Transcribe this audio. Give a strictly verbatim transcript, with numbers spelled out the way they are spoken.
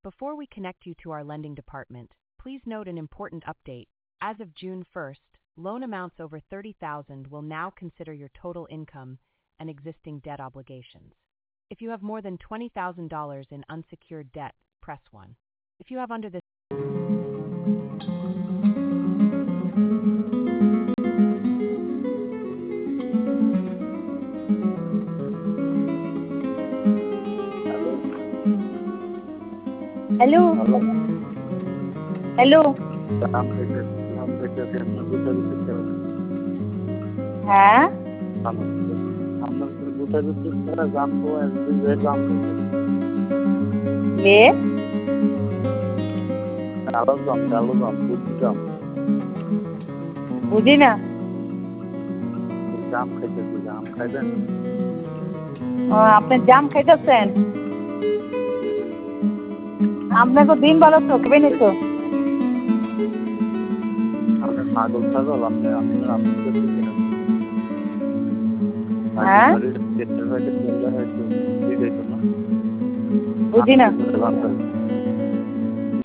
Before we connect you to our lending department, please note an important update. As of June first, loan amounts over thirty thousand dollars will now consider your total income and existing debt obligations. If you have more than twenty thousand dollars in unsecured debt, press one. If you have under this hello hello hello नाम लेके नाम लेके के अपना गुटा गुटी करो हाँ हम हम लोग गुटा गुटी करा जाम को है जाम वे डालो जाम डालो जाम गुटी जाम बुझी ना जाम खाइते जाम खाइते आपने जाम खाइতেছেন আপনাকে দিন ভালো চোখবে না তো আমরা পাগল পাগল আপনি আপনি আপনি করতে কিনা হ্যাঁ যেটা হয়তো চলে হয়তো দিই তো না বুঝি না